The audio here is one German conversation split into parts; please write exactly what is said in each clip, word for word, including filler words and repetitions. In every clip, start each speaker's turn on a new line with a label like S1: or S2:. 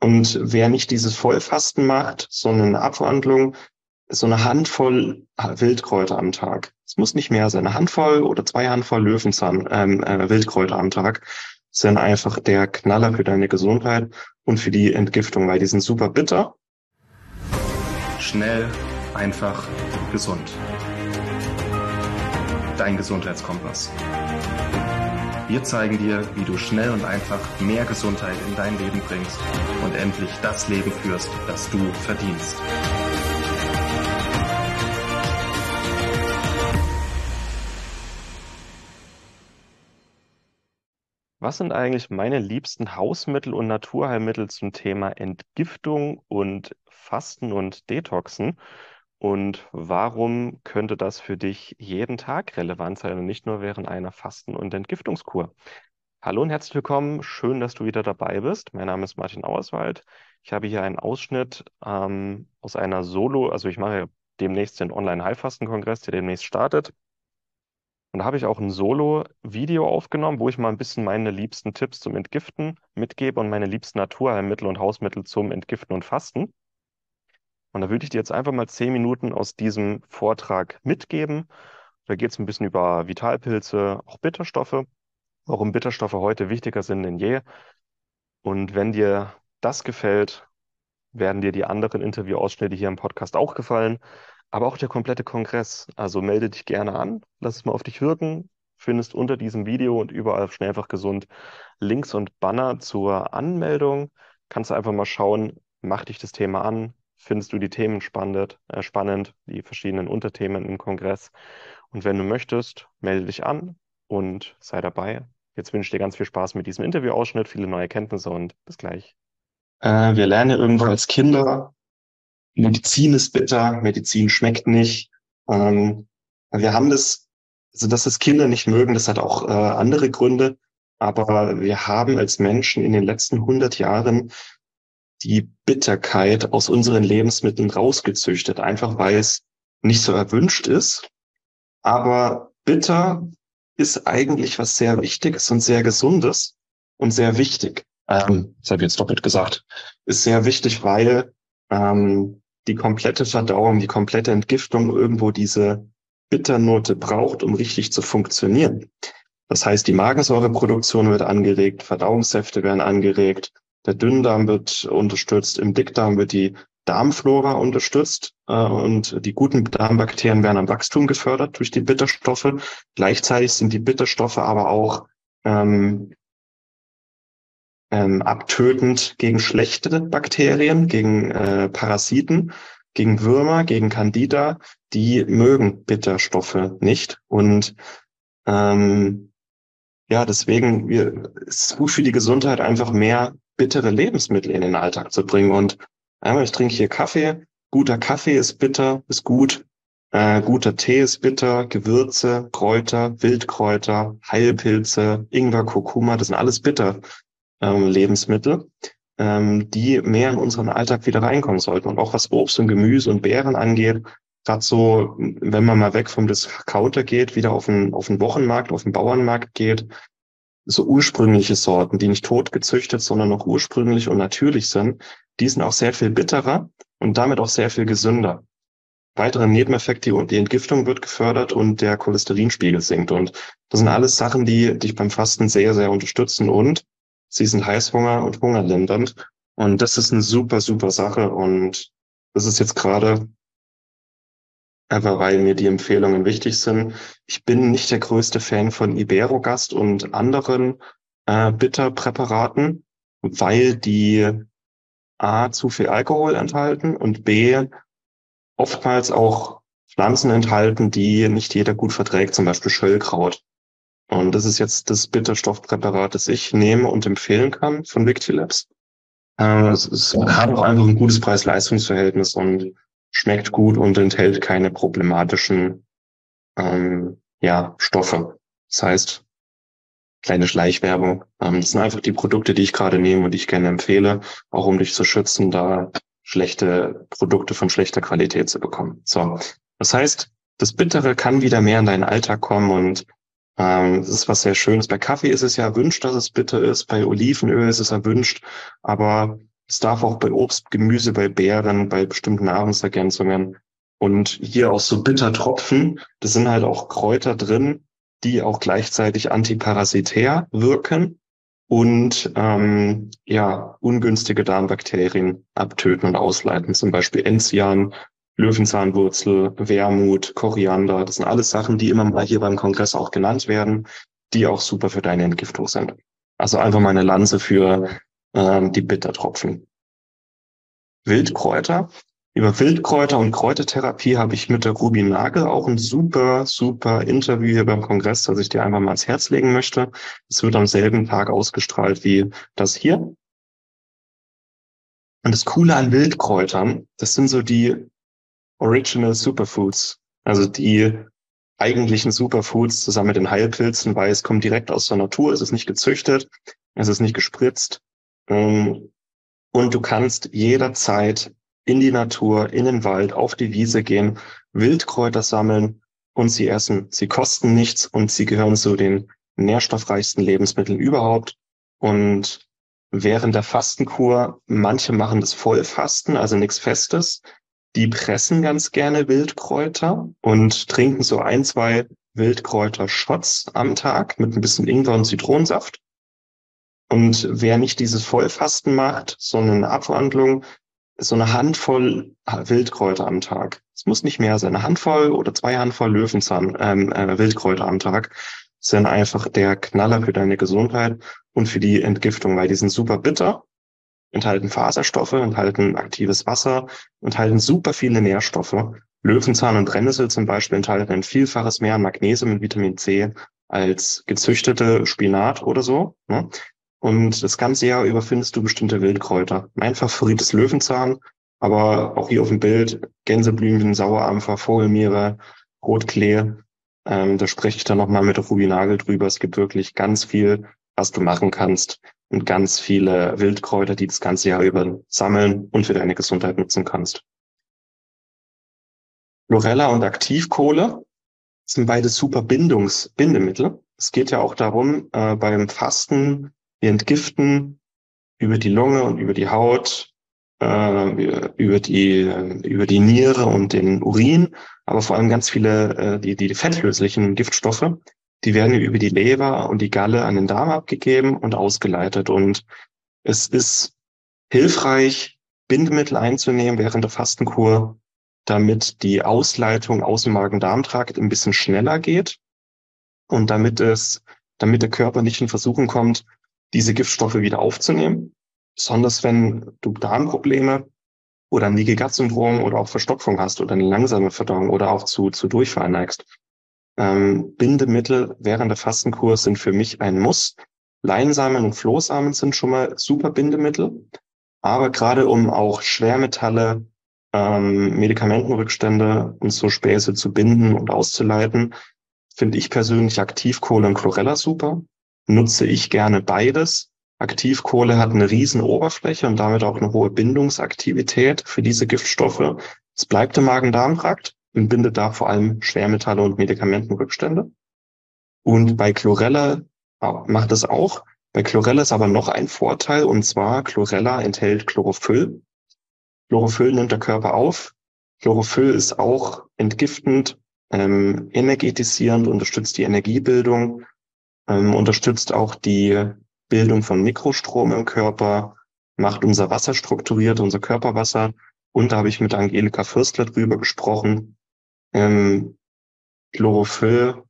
S1: Und wer nicht dieses Vollfasten macht, sondern eine Abwandlung, so eine Handvoll Wildkräuter am Tag. Es muss nicht mehr sein. Eine Handvoll oder zwei Handvoll Löwenzahn, ähm, äh, Wildkräuter am Tag sind einfach der Knaller für deine Gesundheit und für die Entgiftung, weil die sind super bitter.
S2: Schnell, einfach, gesund. Dein Gesundheitskompass. Wir zeigen dir, wie du schnell und einfach mehr Gesundheit in dein Leben bringst und endlich das Leben führst, das du verdienst.
S3: Was sind eigentlich meine liebsten Hausmittel und Naturheilmittel zum Thema Entgiftung und Fasten und Detoxen? Und warum könnte das für dich jeden Tag relevant sein und nicht nur während einer Fasten- und Entgiftungskur? Hallo und herzlich willkommen. Schön, dass du wieder dabei bist. Mein Name ist Martin Auerswald. Ich habe hier einen Ausschnitt ähm, aus einer Solo, also ich mache ja demnächst den Online-Heilfasten-Kongress, der demnächst startet. Und da habe ich auch ein Solo-Video aufgenommen, wo ich mal ein bisschen meine liebsten Tipps zum Entgiften mitgebe und meine liebsten Naturheilmittel und Hausmittel zum Entgiften und Fasten. Und da würde ich dir jetzt einfach mal zehn Minuten aus diesem Vortrag mitgeben. Da geht es ein bisschen über Vitalpilze, auch Bitterstoffe, warum Bitterstoffe heute wichtiger sind denn je. Und wenn dir das gefällt, werden dir die anderen Interviewausschnitte hier im Podcast auch gefallen, aber auch der komplette Kongress. Also melde dich gerne an, lass es mal auf dich wirken. Findest unter diesem Video und überall auf Schnell einfach gesund Links und Banner zur Anmeldung. Kannst du einfach mal schauen, macht dich das Thema an? Findest du die Themen spannend, äh, spannend, die verschiedenen Unterthemen im Kongress? Und wenn du möchtest, melde dich an und sei dabei. Jetzt wünsche ich dir ganz viel Spaß mit diesem Interviewausschnitt, viele neue Erkenntnisse und bis gleich.
S1: Äh, wir lernen ja irgendwo als Kinder, Medizin ist bitter, Medizin schmeckt nicht. Ähm, wir haben das, also dass es Kinder nicht mögen, das hat auch äh, andere Gründe. Aber wir haben als Menschen in den letzten hundert Jahren die Bitterkeit aus unseren Lebensmitteln rausgezüchtet, einfach weil es nicht so erwünscht ist. Aber bitter ist eigentlich was sehr Wichtiges und sehr Gesundes und sehr wichtig. Ähm, das habe ich jetzt doppelt gesagt. Ist sehr wichtig, weil ähm, die komplette Verdauung, die komplette Entgiftung irgendwo diese Bitternote braucht, um richtig zu funktionieren. Das heißt, die Magensäureproduktion wird angeregt, Verdauungssäfte werden angeregt, der Dünndarm wird unterstützt, im Dickdarm wird die Darmflora unterstützt äh, und die guten Darmbakterien werden am Wachstum gefördert durch die Bitterstoffe. Gleichzeitig sind die Bitterstoffe aber auch ähm, ähm, abtötend gegen schlechte Bakterien, gegen äh, Parasiten, gegen Würmer, gegen Candida. Die mögen Bitterstoffe nicht und ähm, ja, deswegen wir, es ist gut für die Gesundheit, einfach mehr bittere Lebensmittel in den Alltag zu bringen. Und einmal, ich trinke hier Kaffee. Guter Kaffee ist bitter, ist gut. Äh, guter Tee ist bitter. Gewürze, Kräuter, Wildkräuter, Heilpilze, Ingwer, Kurkuma, das sind alles bitter ähm, Lebensmittel, ähm, die mehr in unseren Alltag wieder reinkommen sollten. Und auch was Obst und Gemüse und Beeren angeht, gerade so, wenn man mal weg vom Discounter geht, wieder auf den, auf den Wochenmarkt, auf den Bauernmarkt geht, so ursprüngliche Sorten, die nicht totgezüchtet, sondern noch ursprünglich und natürlich sind, die sind auch sehr viel bitterer und damit auch sehr viel gesünder. Weitere Nebeneffekte, die Entgiftung wird gefördert und der Cholesterinspiegel sinkt. Und das sind alles Sachen, die dich beim Fasten sehr, sehr unterstützen und sie sind Heißhunger und hungerlindernd. Und das ist eine super, super Sache. Und das ist jetzt gerade einfach weil mir die Empfehlungen wichtig sind. Ich bin nicht der größte Fan von Iberogast und anderen äh, Bitterpräparaten, weil die A, zu viel Alkohol enthalten und B, oftmals auch Pflanzen enthalten, die nicht jeder gut verträgt, zum Beispiel Schöllkraut. Und das ist jetzt das Bitterstoffpräparat, das ich nehme und empfehlen kann von Victilabs. Äh, es, es hat auch einfach ein gutes Preis-Leistungs-Verhältnis und schmeckt gut und enthält keine problematischen ähm, ja, Stoffe. Das heißt, kleine Schleichwerbung. Ähm, das sind einfach die Produkte, die ich gerade nehme und die ich gerne empfehle, auch um dich zu schützen, da schlechte Produkte von schlechter Qualität zu bekommen. So, das heißt, das Bittere kann wieder mehr in deinen Alltag kommen und ähm, das ist was sehr Schönes. Bei Kaffee ist es ja erwünscht, dass es bitter ist. Bei Olivenöl ist es erwünscht, aber Es darf auch bei Obst, Gemüse, bei Beeren, bei bestimmten Nahrungsergänzungen. Und hier auch so Bittertropfen, das sind halt auch Kräuter drin, die auch gleichzeitig antiparasitär wirken und ähm, ja ungünstige Darmbakterien abtöten und ausleiten. Zum Beispiel Enzian, Löwenzahnwurzel, Wermut, Koriander. Das sind alles Sachen, die immer mal hier beim Kongress auch genannt werden, die auch super für deine Entgiftung sind. Also einfach mal eine Lanze für ähm, die Bittertropfen. Wildkräuter. Über Wildkräuter und Kräutertherapie habe ich mit der Ruby Nagel auch ein super, super Interview hier beim Kongress, das ich dir einfach mal ans Herz legen möchte. Es wird am selben Tag ausgestrahlt wie das hier. Und das Coole an Wildkräutern, das sind so die Original Superfoods, also die eigentlichen Superfoods zusammen mit den Heilpilzen, weil es kommt direkt aus der Natur, es ist nicht gezüchtet, es ist nicht gespritzt. Und du kannst jederzeit in die Natur, in den Wald, auf die Wiese gehen, Wildkräuter sammeln und sie essen. Sie kosten nichts und sie gehören zu den nährstoffreichsten Lebensmitteln überhaupt. Und während der Fastenkur, manche machen das Vollfasten, also nichts Festes, die pressen ganz gerne Wildkräuter und trinken so ein, zwei Wildkräuter-Shots am Tag mit ein bisschen Ingwer und Zitronensaft. Und wer nicht dieses Vollfasten macht, sondern eine Abwandlung, so eine Handvoll Wildkräuter am Tag. Es muss nicht mehr sein. Eine Handvoll oder zwei Handvoll Löwenzahn, ähm, äh, Wildkräuter am Tag sind einfach der Knaller für deine Gesundheit und für die Entgiftung, weil die sind super bitter, enthalten Faserstoffe, enthalten aktives Wasser, enthalten super viele Nährstoffe. Löwenzahn und Brennnessel zum Beispiel enthalten ein Vielfaches mehr an Magnesium und Vitamin C als gezüchtete Spinat oder so, ne? Und das ganze Jahr über findest du bestimmte Wildkräuter. Mein Favorit ist Löwenzahn, aber auch hier auf dem Bild Gänseblümchen, Sauerampfer, Vogelmiere, Rotklee. Ähm, da spreche ich dann nochmal mit der Ruby Nagel drüber. Es gibt wirklich ganz viel, was du machen kannst und ganz viele Wildkräuter, die das ganze Jahr über sammeln und für deine Gesundheit nutzen kannst. Chlorella und Aktivkohle sind beide super Bindungsbindemittel. Es geht ja auch darum, äh, beim Fasten, wir entgiften über die Lunge und über die Haut, äh, über die über die Niere und den Urin, aber vor allem ganz viele äh, die die fettlöslichen Giftstoffe, die werden über die Leber und die Galle an den Darm abgegeben und ausgeleitet. Und es ist hilfreich, Bindemittel einzunehmen während der Fastenkur, damit die Ausleitung aus dem Magen-Darm-Trakt ein bisschen schneller geht und damit es damit der Körper nicht in Versuchung kommt, diese Giftstoffe wieder aufzunehmen, besonders wenn du Darmprobleme oder ein Leaky Gut Syndrom oder auch Verstopfung hast oder eine langsame Verdauung oder auch zu, zu Durchfall neigst. Ähm, Bindemittel während der Fastenkur sind für mich ein Muss. Leinsamen und Flohsamen sind schon mal super Bindemittel, aber gerade um auch Schwermetalle, ähm, Medikamentenrückstände und so Späße zu binden und auszuleiten, finde ich persönlich Aktivkohle und Chlorella super. Nutze ich gerne beides. Aktivkohle hat eine riesen Oberfläche und damit auch eine hohe Bindungsaktivität für diese Giftstoffe. Es bleibt im Magen-Darm-Trakt und bindet da vor allem Schwermetalle und Medikamentenrückstände. Und bei Chlorella macht es auch. Bei Chlorella ist aber noch ein Vorteil, und zwar Chlorella enthält Chlorophyll. Chlorophyll nimmt der Körper auf. Chlorophyll ist auch entgiftend, ähm, energetisierend, unterstützt die Energiebildung, ähm, unterstützt auch die Bildung von Mikrostrom im Körper, macht unser Wasser strukturiert, unser Körperwasser. Und da habe ich mit Angelika Fürstler drüber gesprochen. Ähm, Chlorophyll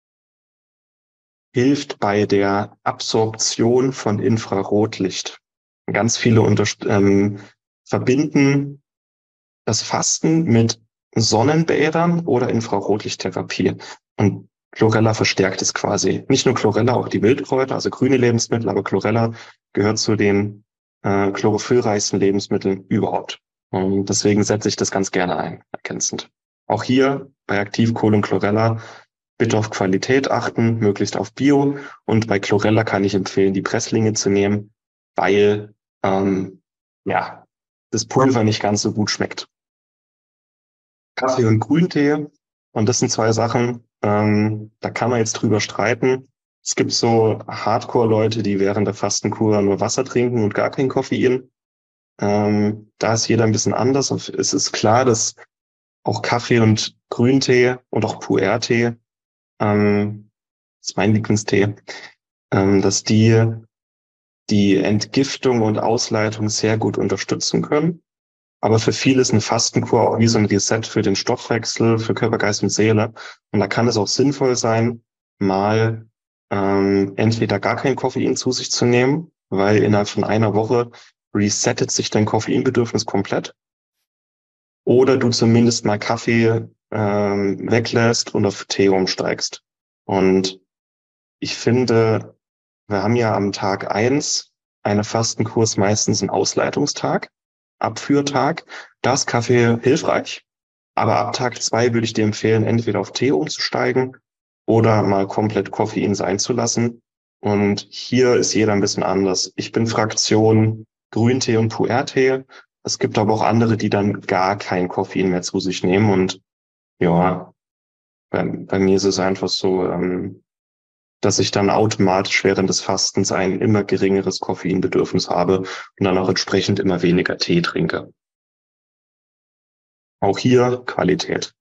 S1: hilft bei der Absorption von Infrarotlicht. Ganz viele unterst- ähm, verbinden das Fasten mit Sonnenbädern oder Infrarotlichttherapie. Und Chlorella verstärkt es quasi. Nicht nur Chlorella, auch die Wildkräuter, also grüne Lebensmittel, aber Chlorella gehört zu den äh, chlorophyllreichsten Lebensmitteln überhaupt. Und deswegen setze ich das ganz gerne ein, ergänzend. Auch hier bei Aktivkohle und Chlorella bitte auf Qualität achten, möglichst auf Bio. Und bei Chlorella kann ich empfehlen, die Presslinge zu nehmen, weil ähm, ja das Pulver nicht ganz so gut schmeckt. Kaffee und Grüntee, und das sind zwei Sachen, ähm, da kann man jetzt drüber streiten. Es gibt so Hardcore-Leute, die während der Fastenkur nur Wasser trinken und gar kein Koffein. Ähm, da ist jeder ein bisschen anders. Und es ist klar, dass auch Kaffee und Grüntee und auch Pu'er-Tee, ähm, das ist mein Lieblingstee, ähm, dass die die Entgiftung und Ausleitung sehr gut unterstützen können. Aber für viele ist eine Fastenkur auch wie so ein Reset für den Stoffwechsel, für Körper, Geist und Seele. Und da kann es auch sinnvoll sein, mal ähm, entweder gar kein Koffein zu sich zu nehmen, weil innerhalb von einer Woche resettet sich dein Koffeinbedürfnis komplett. Oder du zumindest mal Kaffee ähm, weglässt und auf Tee umsteigst. Und ich finde, wir haben ja am Tag eins eine Fastenkurs meistens einen Ausleitungstag, Abführtag. Da ist Kaffee hilfreich. Aber ab Tag zwei würde ich dir empfehlen, entweder auf Tee umzusteigen oder mal komplett Koffein sein zu lassen. Und hier ist jeder ein bisschen anders. Ich bin Fraktion Grüntee und Pu'er-Tee. Es gibt aber auch andere, die dann gar kein Koffein mehr zu sich nehmen. Und ja, bei, bei mir ist es einfach so, ähm, dass ich dann automatisch während des Fastens ein immer geringeres Koffeinbedürfnis habe und dann auch entsprechend immer weniger Tee trinke. Auch hier Qualität.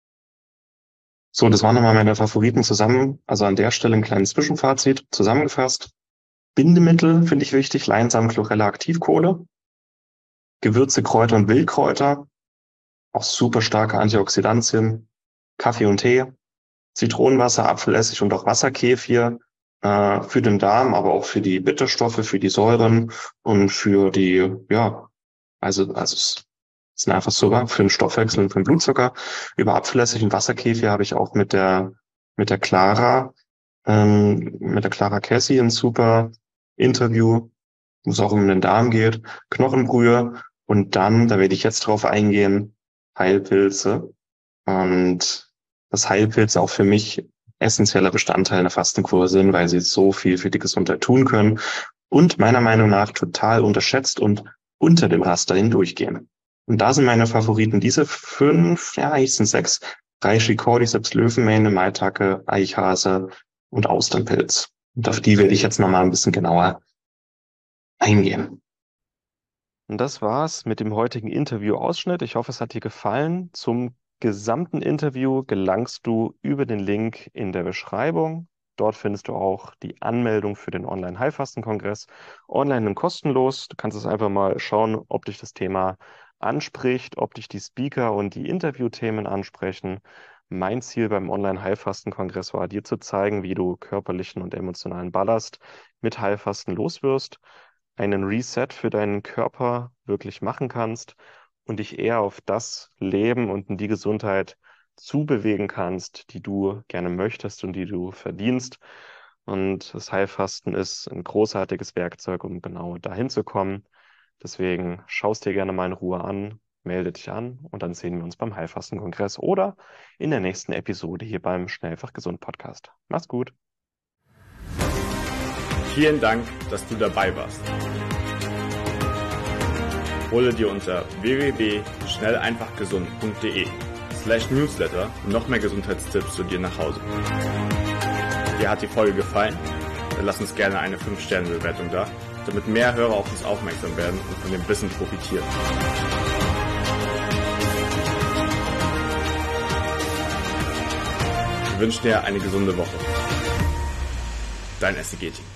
S1: So, das waren nochmal meine Favoriten zusammen. Also an der Stelle ein kleines Zwischenfazit zusammengefasst. Bindemittel finde ich wichtig, Leinsamen, Chlorella, Aktivkohle. Gewürze, Kräuter und Wildkräuter. Auch super starke Antioxidantien. Kaffee und Tee. Zitronenwasser, Apfelessig und auch Wasserkefir äh, für den Darm, aber auch für die Bitterstoffe, für die Säuren und für die, ja, also, also es sind einfach super für den Stoffwechsel und für den Blutzucker. Über Apfelessig und Wasserkefir habe ich auch mit der mit der Clara, ähm, mit der Clara Cassie ein super Interview, wo es auch um den Darm geht. Knochenbrühe und dann, da werde ich jetzt drauf eingehen, Heilpilze. Und dass Heilpilze auch für mich essentieller Bestandteil einer Fastenkur sind, weil sie so viel für die Gesundheit tun können und meiner Meinung nach total unterschätzt und unter dem Raster hindurchgehen. Und da sind meine Favoriten diese fünf, ja, eigentlich sind sechs, Reishi, Cordyceps, Löwenmähne, Maitake, Eichhase und Austernpilz. Und auf die werde ich jetzt nochmal ein bisschen genauer eingehen.
S3: Und das war's mit dem heutigen Interview-Ausschnitt. Ich hoffe, es hat dir gefallen. Zum gesamten Interview gelangst du über den Link in der Beschreibung. Dort findest du auch die Anmeldung für den Online-Heilfasten-Kongress. Online und kostenlos. Du kannst es einfach mal schauen, ob dich das Thema anspricht, ob dich die Speaker und die Interviewthemen ansprechen. Mein Ziel beim Online-Heilfasten-Kongress war, dir zu zeigen, wie du körperlichen und emotionalen Ballast mit Heilfasten loswirst, einen Reset für deinen Körper wirklich machen kannst und dich eher auf das Leben und in die Gesundheit zubewegen kannst, die du gerne möchtest und die du verdienst. Und das Heilfasten ist ein großartiges Werkzeug, um genau dahin zu kommen. Deswegen schau es dir gerne mal in Ruhe an, melde dich an und dann sehen wir uns beim Heilfasten-Kongress oder in der nächsten Episode hier beim Schnellfach Gesund Podcast. Mach's gut.
S4: Vielen Dank, dass du dabei warst. Hole dir unter w w w punkt schnell einfach gesund punkt de slash newsletter noch mehr Gesundheitstipps zu dir nach Hause. Dir hat die Folge gefallen? Dann lass uns gerne eine fünf Sterne Bewertung da, damit mehr Hörer auf uns aufmerksam werden und von dem Wissen profitieren. Wir wünschen dir eine gesunde Woche. Dein S C G-Team.